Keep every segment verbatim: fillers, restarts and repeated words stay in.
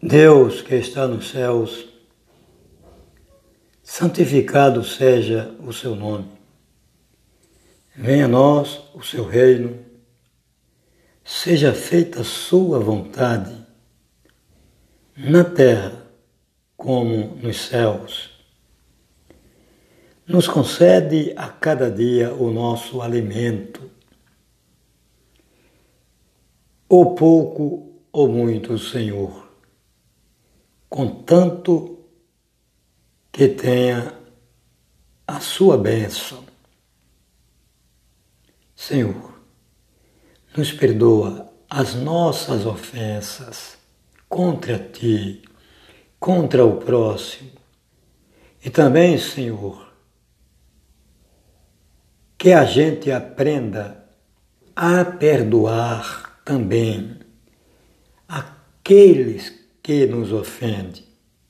Deus que está nos céus, santificado seja o seu nome. Venha a nós o seu reino, seja feita a sua vontade, na terra como nos céus. Nos concede a cada dia o nosso alimento, ou pouco ou muito, Senhor, contanto que tenha a sua bênção. Senhor, nos perdoa as nossas ofensas contra Ti, contra o próximo. E também, Senhor, que a gente aprenda a perdoar também aqueles que nos ofendem.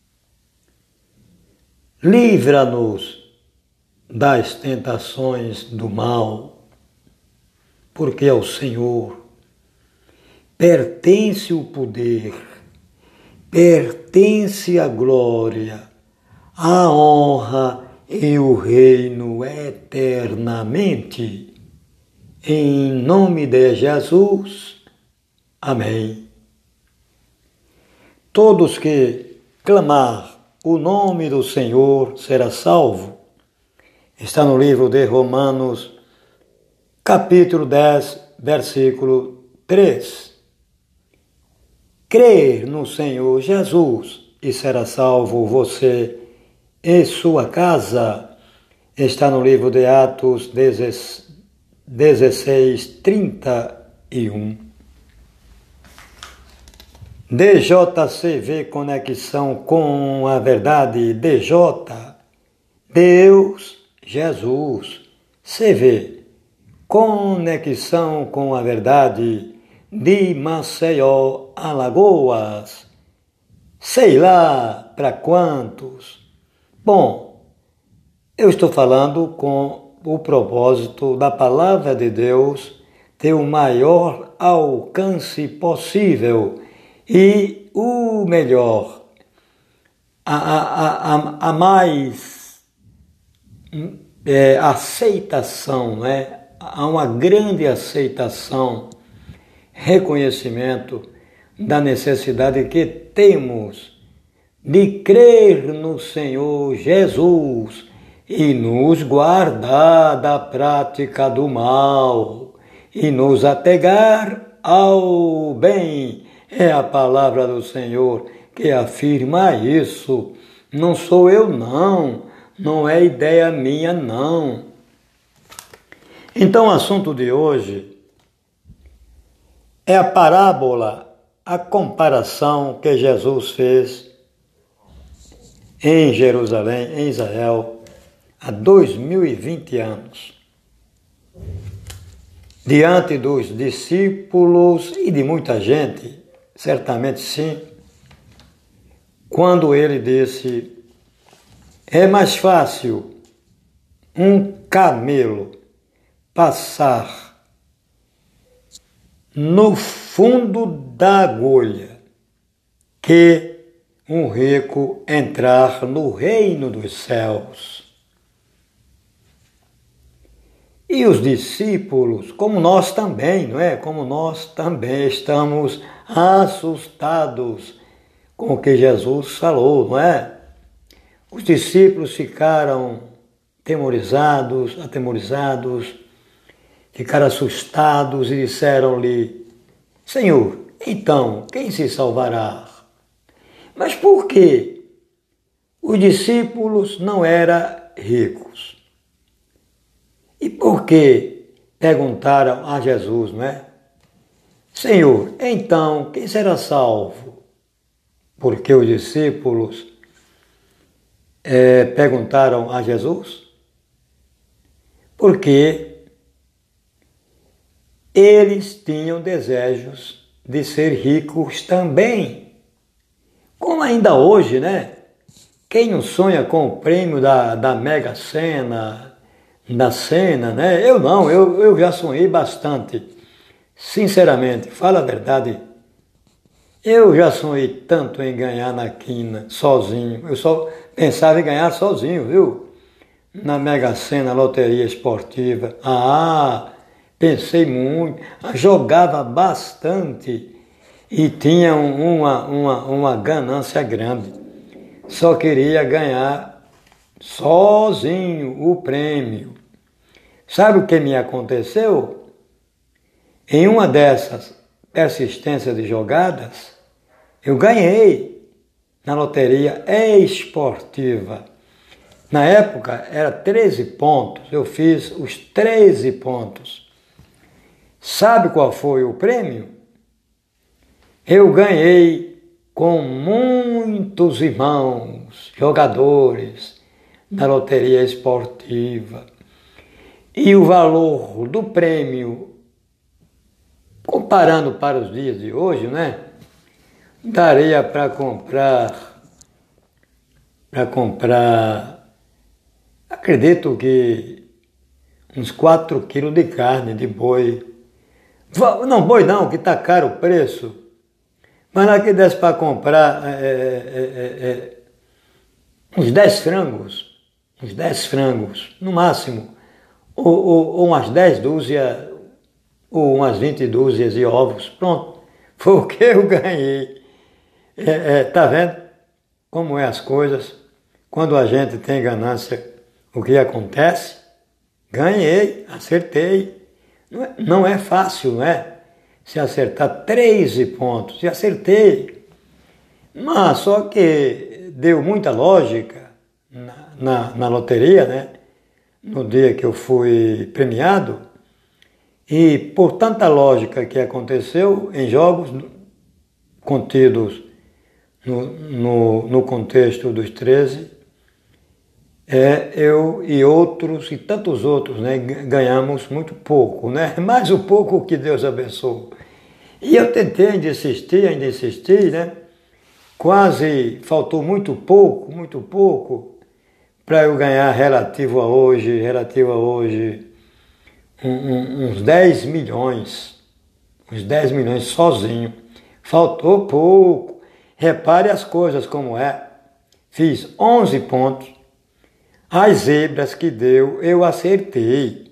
Livra-nos das tentações do mal, porque ao Senhor pertence o poder, pertence a glória, a honra e o reino eternamente. Em nome de Jesus. Amém. Todos que clamar o nome do Senhor será salvo. Está no livro de Romanos, capítulo dez, versículo três. Crer no Senhor Jesus e será salvo você e sua casa. Está no livro de Atos dezesseis, trinta e um. D J C V Conexão com a Verdade. D J, Deus, Jesus. C V, Conexão com a Verdade, de Maceió, Alagoas. Sei lá para quantos. Bom, eu estou falando com o propósito da Palavra de Deus ter o maior alcance possível e o melhor, a, a, a, a mais é, aceitação, né? Há uma grande aceitação, reconhecimento da necessidade que temos de crer no Senhor Jesus e nos guardar da prática do mal e nos apegar ao bem. É a palavra do Senhor que afirma isso. Não sou eu, não. Não é ideia minha, não. Então, o assunto de hoje é a parábola, a comparação que Jesus fez em Jerusalém, em Israel, há dois mil e vinte anos. Diante dos discípulos e de muita gente, certamente sim, quando ele disse: é mais fácil um camelo passar no fundo da agulha que um rico entrar no reino dos céus. E os discípulos, como nós também, não é? Como nós também estamos assustados com o que Jesus falou, não é? Os discípulos ficaram temorizados, atemorizados, ficaram assustados e disseram-lhe: Senhor, então, quem se salvará? Mas por que os discípulos não eram ricos? E por que perguntaram a Jesus, não é? Senhor, então, quem será salvo? Porque os discípulos é, perguntaram a Jesus? Porque eles tinham desejos de ser ricos também. Como ainda hoje, né? Quem não sonha com o prêmio da, da Mega Sena, da Sena, né? Eu não, eu, eu já sonhei bastante. Sinceramente, fala a verdade. Eu já sonhei tanto em ganhar na quina, sozinho. Eu só pensava em ganhar sozinho, viu? Na Mega Sena, loteria esportiva. Ah, pensei muito, jogava bastante e tinha uma, uma, uma ganância grande. Só queria ganhar sozinho o prêmio. Sabe o que me aconteceu? Em uma dessas persistências de jogadas, eu ganhei na loteria esportiva. Na época era treze pontos, eu fiz os treze pontos. Sabe qual foi o prêmio? Eu ganhei com muitos irmãos, jogadores da loteria esportiva. E o valor do prêmio, comparando para os dias de hoje, né? Daria para comprar, para comprar, acredito que uns quatro quilos de carne de boi. Não, boi não, que está caro o preço. Mas lá que desse para comprar é, é, é, uns dez frangos, uns dez frangos, no máximo, ou, ou, ou umas dez dúzias, ou umas vinte dúzias de ovos. Pronto, foi o que eu ganhei. É, é, tá vendo como é as coisas? Quando a gente tem ganância, o que acontece? Ganhei, acertei. Não é, não é fácil, não é? Se acertar treze pontos, e acertei. Mas só que deu muita lógica na, na, na loteria, né? No dia que eu fui premiado, e por tanta lógica que aconteceu em jogos contidos no, no, no contexto dos treze, é, eu e outros, e tantos outros, né, ganhamos muito pouco, né? Mais o pouco que Deus abençoou. E eu tentei ainda insistir, ainda insisti, né? Quase faltou muito pouco, muito pouco, para eu ganhar relativo a hoje, relativo a hoje, um, um, uns dez milhões, uns dez milhões sozinho. Faltou pouco. Repare as coisas como é. Fiz onze pontos. As zebras que deu, eu acertei,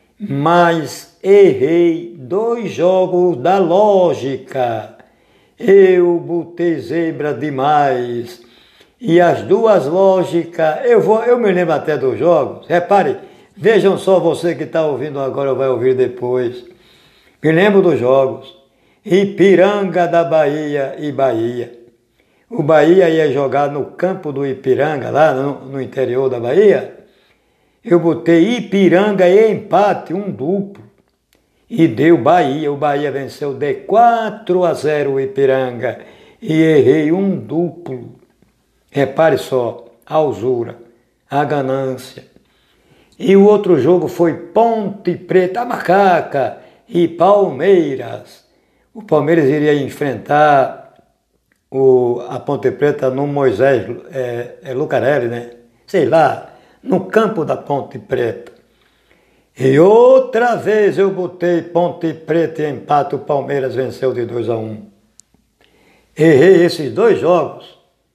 mas errei dois jogos da lógica. Eu botei zebra demais. E as duas lógicas, eu, vou, eu me lembro até dos jogos. Repare, vejam só, você que está ouvindo agora vai ouvir depois. Me lembro dos jogos. Ipiranga da Bahia e Bahia. O Bahia ia jogar no campo do Ipiranga, lá no, no interior da Bahia. Eu botei Ipiranga e empate, um duplo. E deu Bahia. O Bahia venceu de quatro a zero o Ipiranga. E errei um duplo. Repare só, a usura, a ganância. E o outro jogo foi Ponte Preta, a Macaca e Palmeiras. O Palmeiras iria enfrentar O, a Ponte Preta no Moisés é, é Lucarelli, né? Sei lá, no campo da Ponte Preta. E outra vez eu botei Ponte Preta e empate, o Palmeiras venceu de dois a um. Errei esses dois jogos.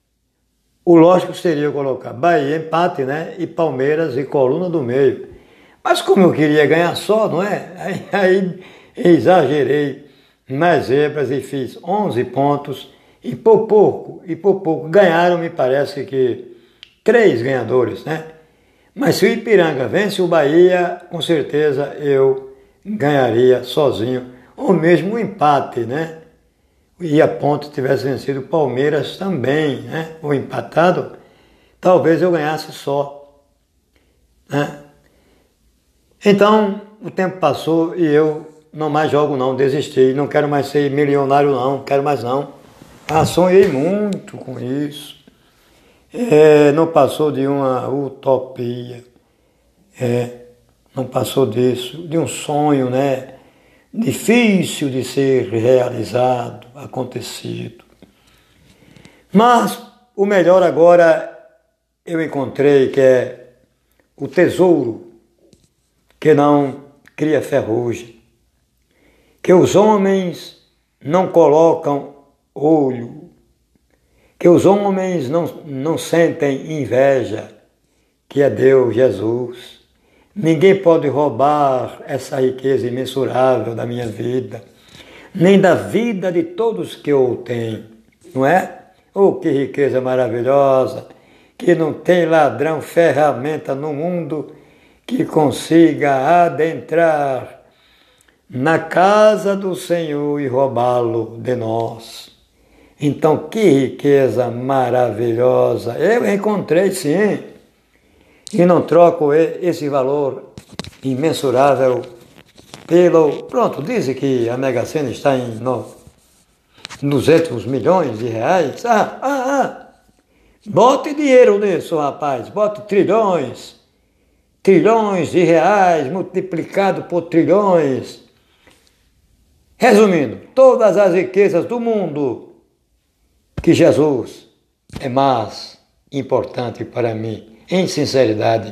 O lógico seria colocar Bahia, empate, né? E Palmeiras e coluna do meio. Mas como eu queria ganhar só, não é? Aí, aí exagerei nas zebras e fiz onze pontos. E por pouco, e por pouco, ganharam, me parece que, três ganhadores, né? Mas se o Ipiranga vence o Bahia, com certeza eu ganharia sozinho, ou mesmo um empate, né? E a Ponte tivesse vencido o Palmeiras também, né? Ou empatado, talvez eu ganhasse só, né? Então, o tempo passou e eu não mais jogo não, desisti, não quero mais ser milionário não, quero mais não. Ah, sonhei muito com isso. É, não passou de uma utopia. É, não passou disso, de um sonho, né? Difícil de ser realizado, acontecido. Mas o melhor agora eu encontrei, que é o tesouro que não cria ferrugem, que os homens não colocam olho, que os homens não, não sentem inveja, que é Deus, Jesus. Ninguém pode roubar essa riqueza imensurável da minha vida, nem da vida de todos que eu tenho, não é? Oh, que riqueza maravilhosa, que não tem ladrão, ferramenta no mundo que consiga adentrar na casa do Senhor e roubá-lo de nós. Então, que riqueza maravilhosa! Eu encontrei, sim, e não troco esse valor imensurável pelo... Pronto, dizem que a Mega Sena está em duzentos milhões de reais. Ah, ah, ah! Bote dinheiro nisso, rapaz, bote trilhões, trilhões de reais multiplicado por trilhões. Resumindo, todas as riquezas do mundo, que Jesus é mais importante para mim, em sinceridade.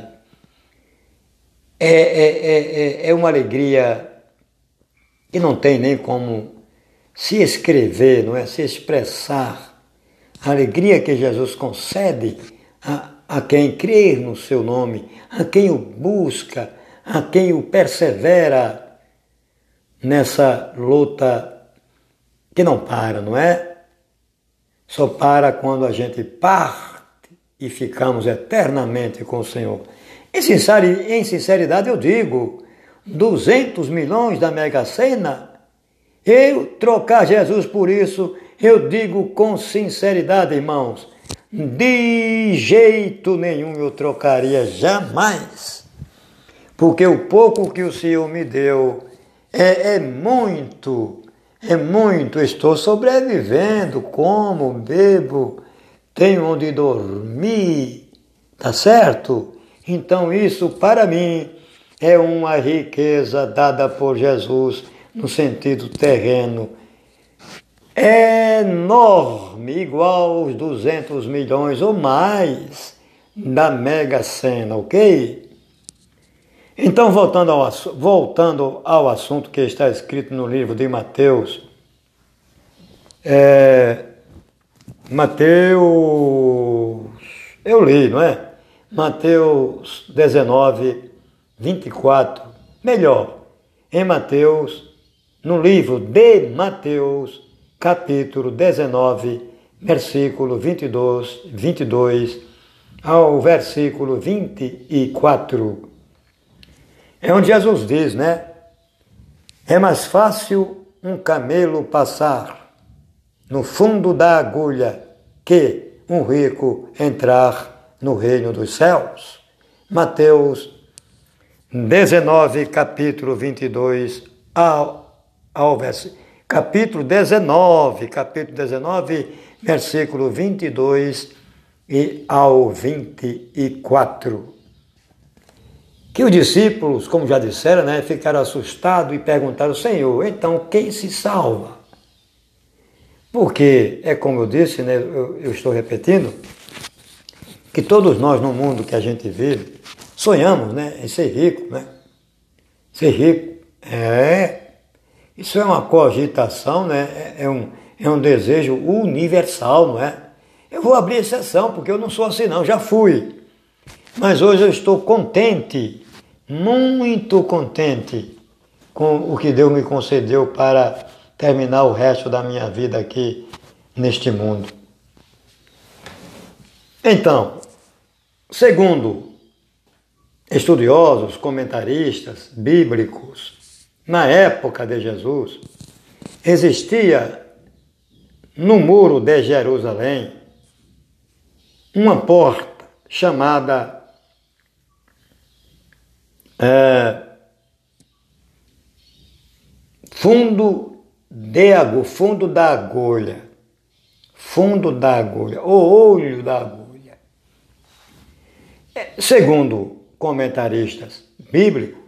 É, é, é, é uma alegria que não tem nem como se escrever, não é? Se expressar. A alegria que Jesus concede a, a quem crer no seu nome, a quem o busca, a quem o persevera nessa luta que não para, não é? Só para quando a gente parte e ficamos eternamente com o Senhor. Em sinceridade eu digo, duzentos milhões da Mega Sena, eu trocar Jesus por isso, eu digo com sinceridade, irmãos, de jeito nenhum eu trocaria, jamais. Porque o pouco que o Senhor me deu é, é muito, é muito. Estou sobrevivendo, como, bebo, tenho onde dormir, tá certo? Então isso para mim é uma riqueza dada por Jesus no sentido terreno, enorme, igual aos duzentos milhões ou mais da Mega Sena, ok? Então, voltando ao, voltando ao assunto que está escrito no livro de Mateus, é, Mateus, eu li, não é? Mateus dezenove, vinte e quatro, melhor, em Mateus, no livro de Mateus, capítulo dezenove, versículo vinte e dois, vinte e dois ao versículo vinte e quatro. É onde Jesus diz, né? É mais fácil um camelo passar no fundo da agulha que um rico entrar no reino dos céus. Mateus dezenove, capítulo vinte e dois ao, ao versículo. Capítulo dezenove, capítulo dezenove, versículo vinte e dois e ao vinte e quatro. Que os discípulos, como já disseram, né, ficaram assustados e perguntaram: Senhor, então quem se salva? Porque, é como eu disse, né, eu, eu estou repetindo, que todos nós no mundo que a gente vive, sonhamos, né, em ser rico, né? Ser rico, é... Isso é uma cogitação, né? É um, é um desejo universal, não é? Eu vou abrir exceção, porque eu não sou assim não, já fui. Mas hoje eu estou contente, muito contente com o que Deus me concedeu para terminar o resto da minha vida aqui neste mundo. Então, segundo estudiosos, comentaristas bíblicos, na época de Jesus, existia no muro de Jerusalém uma porta chamada é, fundo de agulha, fundo da agulha, fundo da agulha, o olho da agulha. Segundo comentaristas bíblicos,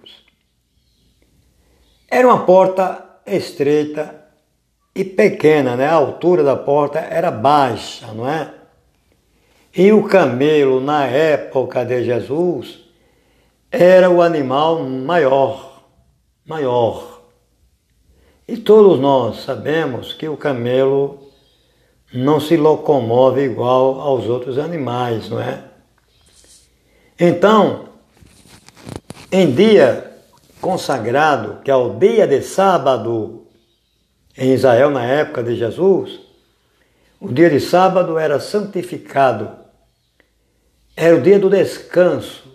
era uma porta estreita e pequena, né? A altura da porta era baixa, não é? E o camelo, na época de Jesus, era o animal maior, maior. E todos nós sabemos que o camelo não se locomove igual aos outros animais, não é? Então, em dia consagrado, que é o dia de sábado, em Israel na época de Jesus, o dia de sábado era santificado, era o dia do descanso.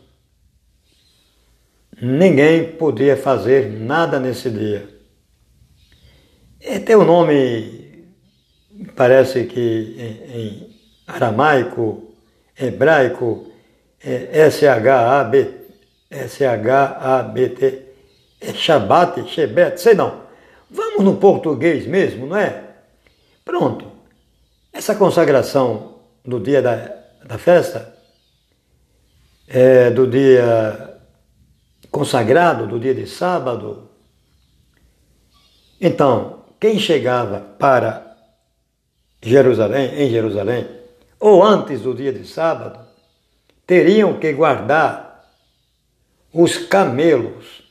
Ninguém podia fazer nada nesse dia. E tem um nome, parece que em, em aramaico, hebraico, é S H A B, S H A B T, é Shabbat, Shebet, sei não. Vamos no português mesmo, não é? Pronto. Essa consagração do dia da, da festa, é, do dia consagrado, do dia de sábado. Então, quem chegava para Jerusalém, em Jerusalém, ou antes do dia de sábado, teriam que guardar os camelos.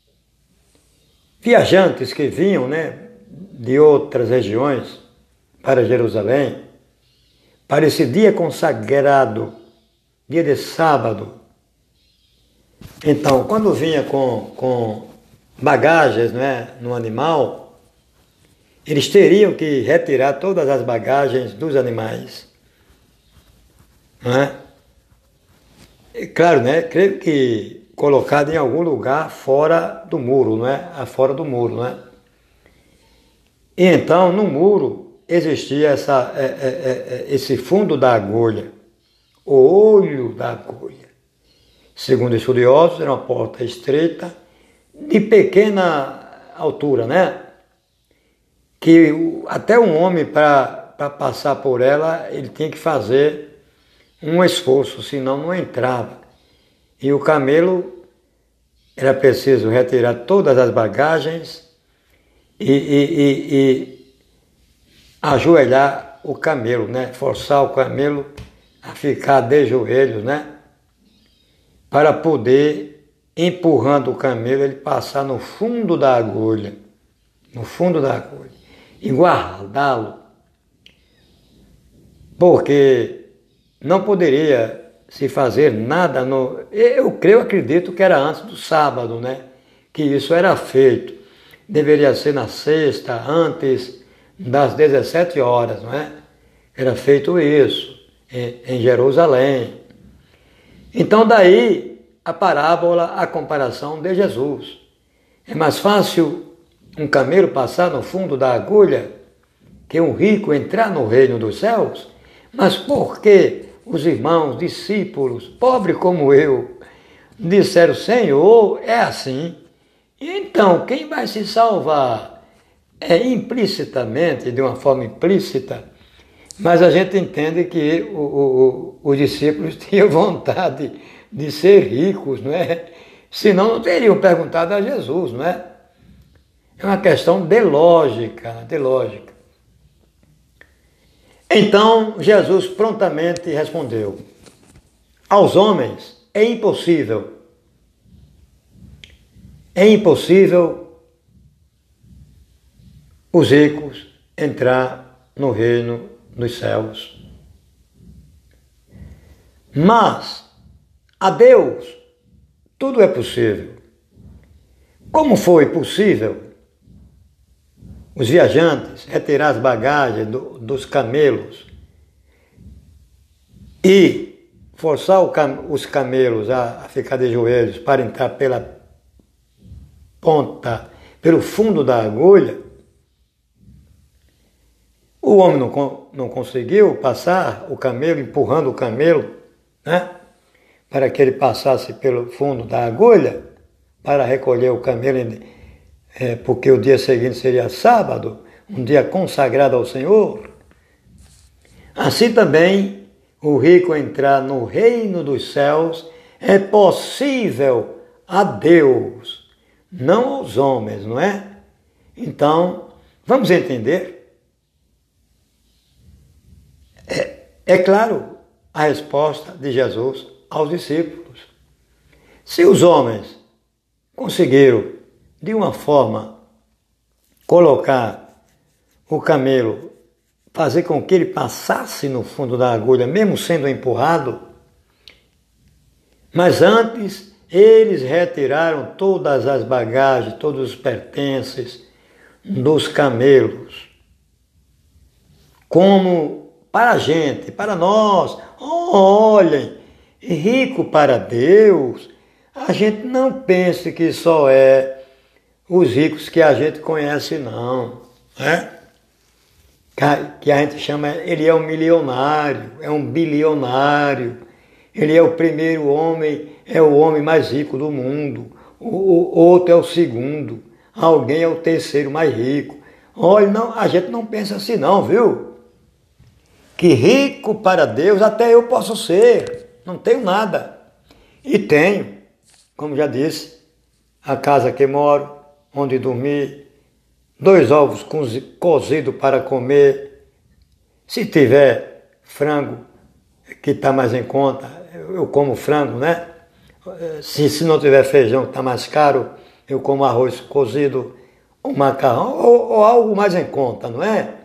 Viajantes que vinham, né, de outras regiões para Jerusalém, para esse dia consagrado, dia de sábado. Então, quando vinha com, com bagagens, né, no animal, eles teriam que retirar todas as bagagens dos animais. Não é? E, claro, né, creio que colocado em algum lugar fora do muro, não é? Fora do muro, não é? E então, no muro, existia essa, é, é, é, esse fundo da agulha, o olho da agulha. Segundo estudiosos, era uma porta estreita, de pequena altura, né? Que até um homem, para passar por ela, ele tinha que fazer um esforço, senão não entrava. E o camelo, era preciso retirar todas as bagagens e, e, e, e ajoelhar o camelo, né? Forçar o camelo a ficar de joelhos, né? Para poder, empurrando o camelo, ele passar no fundo da agulha, no fundo da agulha, e guardá-lo, porque não poderia se fazer nada no... Eu creio, acredito que era antes do sábado, né? Que isso era feito. Deveria ser na sexta, antes das dezessete horas, não é? Era feito isso, em, em Jerusalém. Então daí a parábola, a comparação de Jesus. É mais fácil um camelo passar no fundo da agulha que um rico entrar no reino dos céus? Mas por que os irmãos, discípulos, pobres como eu, disseram, Senhor, é assim? Então, quem vai se salvar? É implicitamente, de uma forma implícita, mas a gente entende que o, o, o, os discípulos tinham vontade de ser ricos, não é? Senão não teriam perguntado a Jesus, não é? É uma questão de lógica, de lógica. Então, Jesus prontamente respondeu, aos homens é impossível, é impossível os ricos entrar no reino dos céus. Mas a Deus tudo é possível. Como foi possível os viajantes retirar as bagagens do, dos camelos e forçar cam, os camelos a, a ficar de joelhos para entrar pela ponta, pelo fundo da agulha? O homem não, não conseguiu passar o camelo, empurrando o camelo, né, para que ele passasse pelo fundo da agulha, para recolher o camelo, é, porque o dia seguinte seria sábado, um dia consagrado ao Senhor. Assim também, o rico entrar no reino dos céus é possível a Deus, não aos homens, não é? Então, vamos entender? É, é claro a resposta de Jesus aos discípulos. Se os homens conseguiram, de uma forma, colocar o camelo fazer com que ele passasse no fundo da agulha, mesmo sendo empurrado. Mas antes, eles retiraram todas as bagagens, todos os pertences dos camelos. Como para a gente, para nós, olhem, rico para Deus, a gente não pense que só é os ricos que a gente conhece, não, né? Que a gente chama, ele é um milionário, é um bilionário, ele é o primeiro homem, é o homem mais rico do mundo, o outro é o segundo, alguém é o terceiro mais rico. Olha, não, a gente não pensa assim não, viu? Que rico para Deus até eu posso ser, não tenho nada. E tenho, como já disse, a casa que moro, onde dormir, dois ovos cozidos para comer. Se tiver frango, que está mais em conta, eu como frango, né? Se, se não tiver feijão, que está mais caro, eu como arroz cozido, um macarrão, ou, ou algo mais em conta, não é?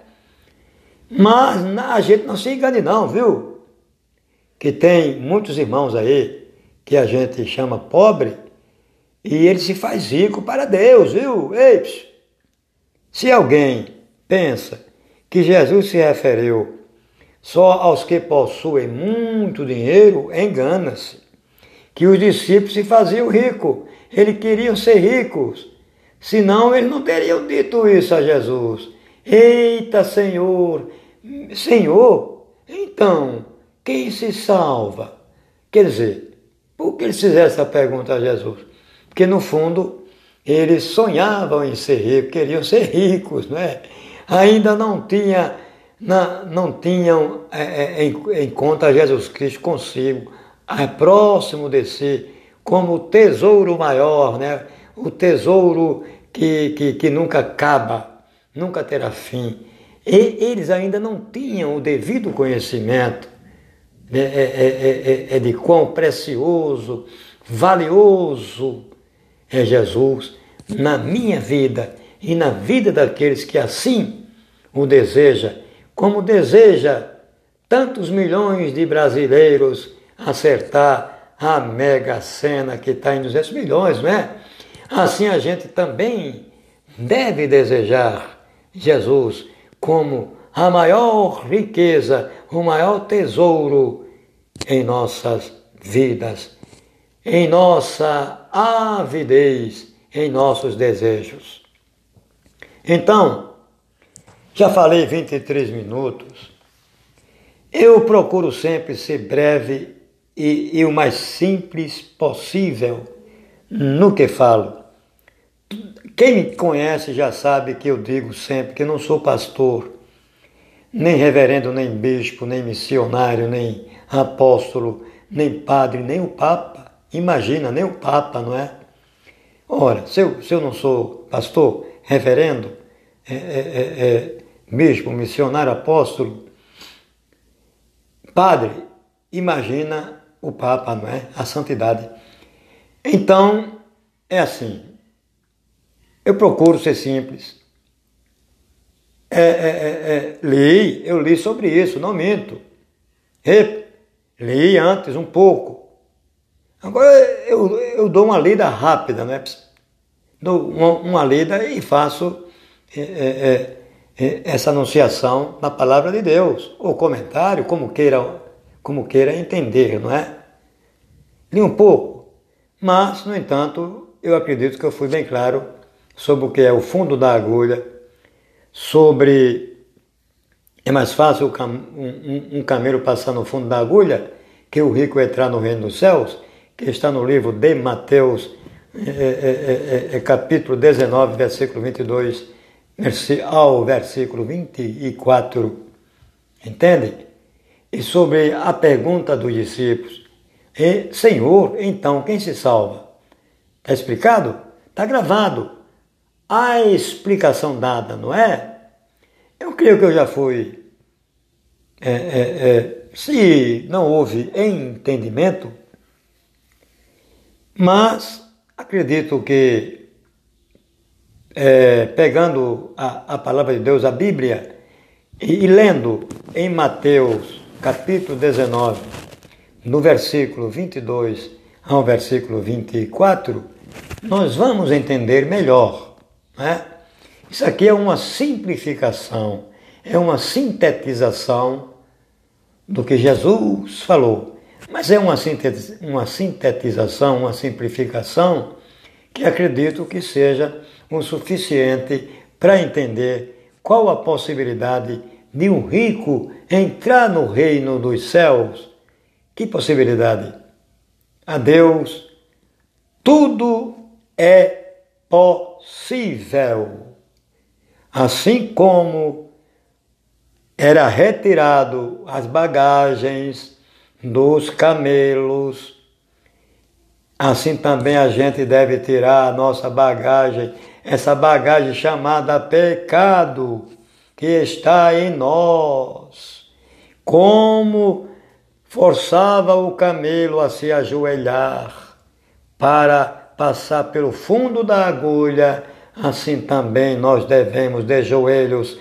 Mas a gente não se engane não, viu? Que tem muitos irmãos aí, que a gente chama pobre, e ele se faz rico para Deus, viu? Ei, se alguém pensa que Jesus se referiu só aos que possuem muito dinheiro, engana-se. Que os discípulos se faziam ricos, eles queriam ser ricos, senão eles não teriam dito isso a Jesus. Eita, Senhor, Senhor, então, quem se salva? Quer dizer, por que eles fizeram essa pergunta a Jesus? Porque no fundo, eles sonhavam em ser ricos, queriam ser ricos, não é? Ainda não, tinha, não, não tinham é, é, em, em conta Jesus Cristo consigo, é, próximo de si, como o tesouro maior, né? O tesouro que, que, que nunca acaba, nunca terá fim. E eles ainda não tinham o devido conhecimento de, é, é, é, é de quão precioso, valioso é Jesus na minha vida e na vida daqueles que assim o deseja, como deseja tantos milhões de brasileiros acertar a Mega Sena que está em duzentos milhões, não é? Assim a gente também deve desejar Jesus como a maior riqueza, o maior tesouro em nossas vidas, em nossa avidez, em nossos desejos. Então, já falei vinte e três minutos, eu procuro sempre ser breve e, e o mais simples possível no que falo. Quem me conhece já sabe que eu digo sempre que não sou pastor, nem reverendo, nem bispo, nem missionário, nem apóstolo, nem padre, nem o Papa. Imagina, nem o Papa, não é? Ora, se eu, se eu não sou pastor, reverendo, é, é, é, é, bispo, missionário, apóstolo, padre, imagina o Papa, não é? A santidade. Então, é assim, eu procuro ser simples. É, é, é, é, li, eu li sobre isso, não minto. E, li antes um pouco. Agora eu, eu dou uma lida rápida, né? Dou uma, uma lida e faço é, é, é, essa anunciação na palavra de Deus, ou comentário, como queira, como queira entender, não é? Li um pouco, mas, no entanto, eu acredito que eu fui bem claro sobre o que é o fundo da agulha, sobre... É mais fácil um, um, um camelo passar no fundo da agulha que o rico entrar no reino dos céus, que está no livro de Mateus, é, é, é, é, capítulo dezenove, versículo vinte e dois, ao versículo vinte e quatro. Entende? E sobre a pergunta dos discípulos, e, Senhor, então quem se salva? Está explicado? Está gravado. A explicação dada, não é? Eu creio que eu já fui, é, é, é, se não houve entendimento, mas acredito que, é, pegando a, a palavra de Deus, a Bíblia, E, e lendo em Mateus, capítulo dezenove, no versículo vinte e dois ao versículo vinte e quatro, nós vamos entender melhor, né? Isso aqui é uma simplificação, é uma sintetização do que Jesus falou. Mas é uma sintetização, uma simplificação que acredito que seja o suficiente para entender qual a possibilidade de um rico entrar no reino dos céus. Que possibilidade? A Deus tudo é possível. Assim como era retirado as bagagens dos camelos, assim também a gente deve tirar a nossa bagagem, essa bagagem chamada pecado, que está em nós. Como forçava o camelo a se ajoelhar para passar pelo fundo da agulha, assim também nós devemos de joelhos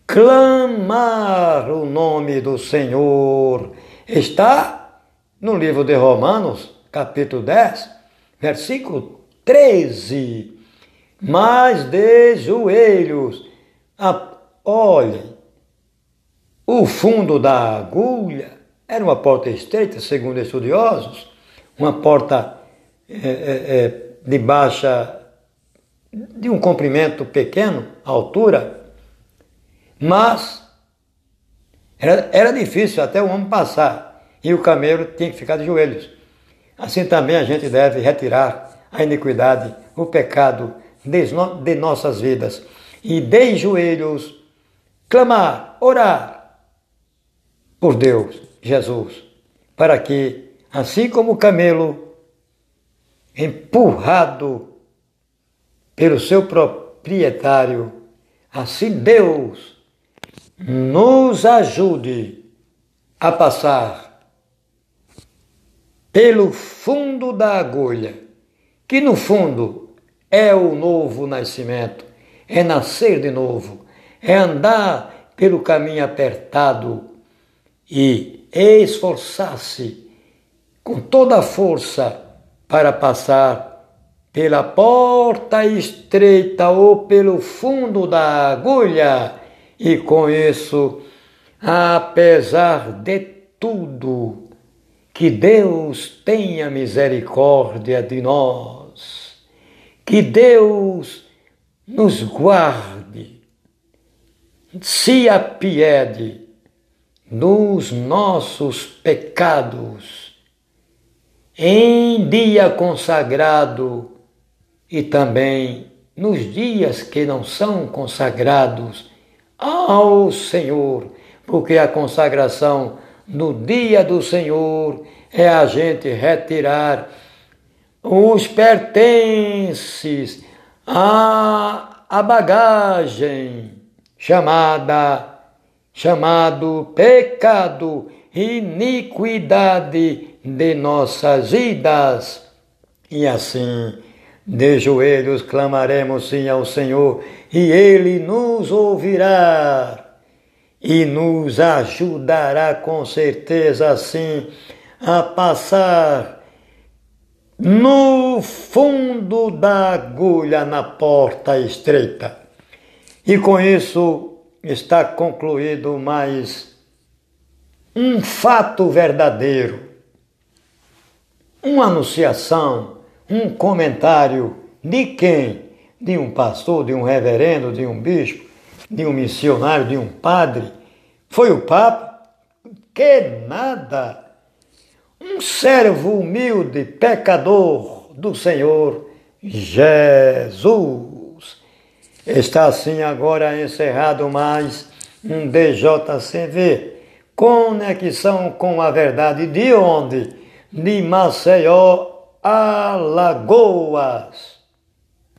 clamar o nome do Senhor. Está no livro de Romanos, capítulo dez, versículo treze. Mas de joelhos, a, olhem, o fundo da agulha era uma porta estreita, segundo estudiosos, uma porta é, é, é, de baixa, de um comprimento pequeno, altura, mas era, era difícil até o homem passar, e o camelo tinha que ficar de joelhos. Assim também a gente deve retirar a iniquidade, o pecado de, no, de nossas vidas, e de joelhos clamar, orar por Deus, Jesus, para que, assim como o camelo empurrado pelo seu proprietário, assim Deus nos ajude a passar pelo fundo da agulha, que no fundo é o novo nascimento, é nascer de novo, é andar pelo caminho apertado e esforçar-se com toda a força para passar pela porta estreita ou pelo fundo da agulha, e com isso, apesar de tudo, que Deus tenha misericórdia de nós, que Deus nos guarde, se apiede dos nossos pecados, em dia consagrado e também nos dias que não são consagrados ao Senhor, porque a consagração no dia do Senhor é a gente retirar os pertences, a, a bagagem chamada, chamado pecado, iniquidade de nossas vidas. E assim, de joelhos clamaremos sim ao Senhor, e Ele nos ouvirá e nos ajudará com certeza assim a passar no fundo da agulha na porta estreita. E com isso está concluído mais um fato verdadeiro, uma anunciação, um comentário de quem? De um pastor, de um reverendo, de um bispo, de um missionário, de um padre. Foi o Papa? Que nada! Um servo humilde, pecador do Senhor Jesus. Está assim agora encerrado mais um D J C V. Conexão com a verdade de onde? De Maceió, Alagoas.